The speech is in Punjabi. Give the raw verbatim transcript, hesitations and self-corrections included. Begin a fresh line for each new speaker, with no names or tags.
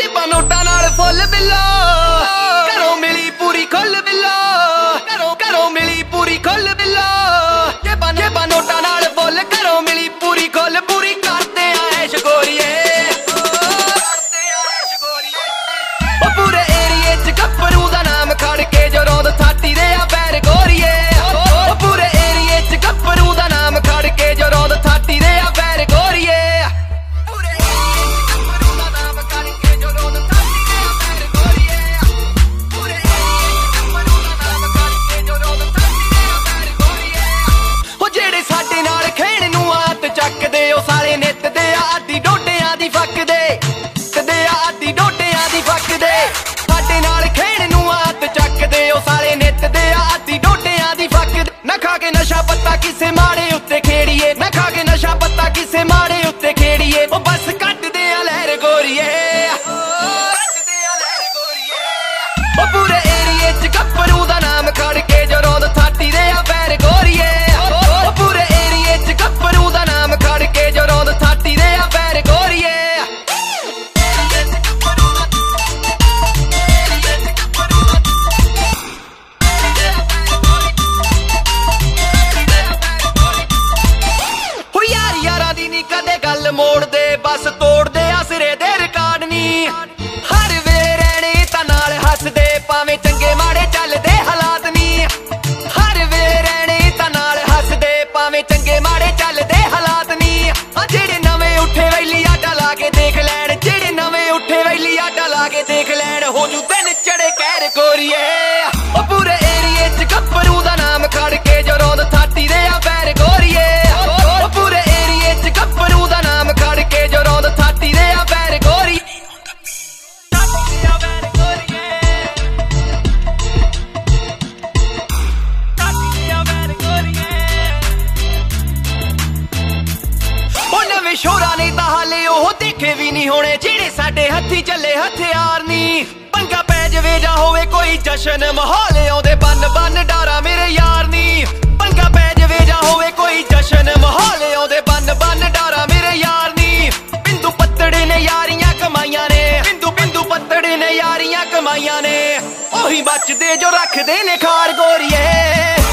ਜੇਬਾਂ ਨੋਟਾਂ ਨਾਲ ਫੁੱਲ ਬਿੱਲੋ ਘਰੋਂ ਮਿਲੀ ਪੂਰੀ ਖੁੱਲ ਬਿੱਲੋ ਘਰੋਂ ਘਰੋਂ ਮਿਲੀ ਪੂਰੀ ਖੁੱਲ ਬਿੱਲੋ ਜੇਬਾਂ ਜੇਬਾਂ ਨੋਟਾਂ ਨਾਲ ਫੁੱਲ ਘਰੋਂ ਮਿਲੀ ਪੂਰੀ ਖੁੱਲ ਪੂਰੀ ਕਰਦੇ ਆ ਐਸ਼ ਗੋਰੀਏ ਕਰਦੇ ਆ ਐਸ਼ ਗੋਰੀਏ ਉਹ ਪੂਰੇ ਏਰੀਏ ਚ ਗੱਭਰੂ ਦਾ ਨਾਮ ਖੜ ਕੇ ਜੋ ਰੋਂਦ ਥਾਟੀ ਦੇ ਆ ਪੈਰ ਗੋਰੀਏ ਉਹ ਪੂਰੇ ਏਰੀਏ ਚ ਗੱਭਰੂ ਦਾ ਨਾਮ ਖੜ ਕੇ ਜੋ ਰੋਂਦ ਥਾਟੀ ਦੇ ਆ ਪੈਰ ਗੋਰੀਏ ਚੱਕਦੇ ਉਹ ਸਾਲੇ ਨਿੱਤ ਦੇ ਆਦੀ ਡੋਡਿਆਂ ਦੀ ਫੱਕਦੇ ਕਦੇ ਆਦੀ ਡੋਡਿਆਂ ਦੀ ਫੱਕਦੇ ਸਾਡੇ ਨਾਲ ਖੇਡ ਨੂੰ ਆਤ ਚੱਕਦੇ ਉਹ ਸਾਲੇ ਨਿੱਤ ਦੇ ਆਦੀ ਡੋਡਿਆਂ ਦੀ ਫੱਕਦੇ ਨਾ ਖਾ ਕੇ ਨਸ਼ਾ ਪੱਤਾ ਕਿਸੇ ਮਾੜੇ ਉੱਤੇ ਖੇੜੀਏ ਨਾ ਖਾ ਕੇ ਨਸ਼ਾ ਪੱਤਾ ਕਿਸੇ ਮਾੜੇ ਉੱਤੇ ਖੇੜੀਏ ਉਹ ਬਸ ਕੱਢਦੇ ਆ ਲਹਿਰ ਗੋਰੀਏ ਕੱਢਦੇ ਆ ਲਹਿਰ ਗੋਰੀਏ ਉਹ ਪੂਰੇ ਏਰੀਏ ਚ ਗੱਭਰੂ ਦਾ ਨਾਮ ਖੜ ਕੇ ਜੋ ਰੋਂਦ ਥਾਟੀ ਦੇ ਆ ਪੈਰ ਗੋਰੀਏ ਉਹ ਪੂਰੇ ਏਰੀਏ ਚ ਗੱਭਰੂ ਦਾ ਨਾਮ ਖੜ ਕੇ ਜੋ ਰੋਂਦ ਥਾਟੀ ਦੇ ਆ ਪੈਰ ਗੋਰੀਏ ਹੋ ਯਾਰ ਯਾਰਾਂ ਦੀ ਨੀ ਕਦੇ ਗੱਲ ਮੋੜਦੇ ਬਸ ਤੋੜਦੇ ਆ ਸਿਰੇ ਦੇ ਰਿਕਾਰਡ ਨੀ ਹਰ ਵੇਲੇ ਰਹਿਣੇ ਤਾਂ ਨਾਲ ਹੱਸਦੇ ਭਾਵੇਂ ਚੰਗੇ ਮਾੜੇ ਚੱਲਦੇ ਹਾਲਾਤ ਨੀ ਹਰ ਵੇਲੇ ਰਹਿਣੇ ਤਾਂ ਨਾਲ ਹੱਸਦੇ ਭਾਵੇਂ ਚੰਗੇ ਮਾੜੇ ਚੱਲਦੇ ਹਾਲਾਤ ਨੀ ਆ ਜਿਹੜੇ ਨਵੇਂ ਉੱਠੇ ਵੈਲੀ ਆਟਾ ਲਾ ਕੇ ਦੇਖ ਲੈਣ ਜਿਹੜੇ ਨਵੇਂ ਉੱਠੇ ਵੈਲੀ ਆਟਾ ਲਾ ਕੇ ਦੇਖ ਲੈਣ ਹੋ ਜੂ ਦਿਨ ਚੜੇ ਕਹਿਰ ਗੋਰੀਏ ਉਹ ਪੂਰੇ ਏਰੀਏ ਚ ਗੱਭਰੂ ਦਾ ਨਾਮ ਖੜ ਕੇ ਜੋ ਰੋਂਦ ਥਾਟੀ ਦੇ ਆ ਪੈਰ ਗੋਰੀਏ ਉਹ ਪੂਰੇ ਏਰੀਏ ਚ ਗੱਭਰੂ ਦਾ ਨਾਮ ਖੜ ਕੇ ਜੋ ਰੋਂਦ ਥਾਟੀ ਦੇ ਆ ਪੈਰ ਗੋਰੀ ਸ਼ੋਰਾਂ ਨੇ ਤਾਂ ਹਾਲੇ ਉਹ ਦੇਖੇ ਵੀ ਨਹੀਂ ਹੋਣੇ ਜਿਹੜੇ ਸਾਡੇ ਹੱਥੀ ਚੱਲੇ ਹਥਿਆਰ ਨੀ ਪੰਗਾ ਪੈ ਜਵੇ ਜਾਂ ਹੋਵੇ ਕੋਈ ਜਸ਼ਨ ਮਾਹੌਲ ਆਉਂਦੇ ਬੰਨ ਬੰਨ ਡਾਰਾ ਮੇਰੇ ਯਾਰ ਨੀ ਪੰਗਾ ਪੈ ਜਵੇ ਜਾਂ ਹੋਵੇ ਕੋਈ ਜਸ਼ਨ ਮਾਹੌਲ ਆਉਂਦੇ ਬੰਨ ਬੰਨ ਡਾਰਾ ਮੇਰੇ ਯਾਰ ਨੀ ਬਿੰਦੂ ਪੱਤੜੇ ਨੇ ਯਾਰੀਆਂ ਕਮਾਈਆਂ ਨੇ ਬਿੰਦੂ ਬਿੰਦੂ ਪੱਤੜੇ ਨੇ ਯਾਰੀਆਂ ਕਮਾਈਆਂ ਨੇ ਉਹੀ ਬਚਦੇ ਜੋ ਰੱਖਦੇ ਨੇ ਖਾਰ ਗੋਰੀਏ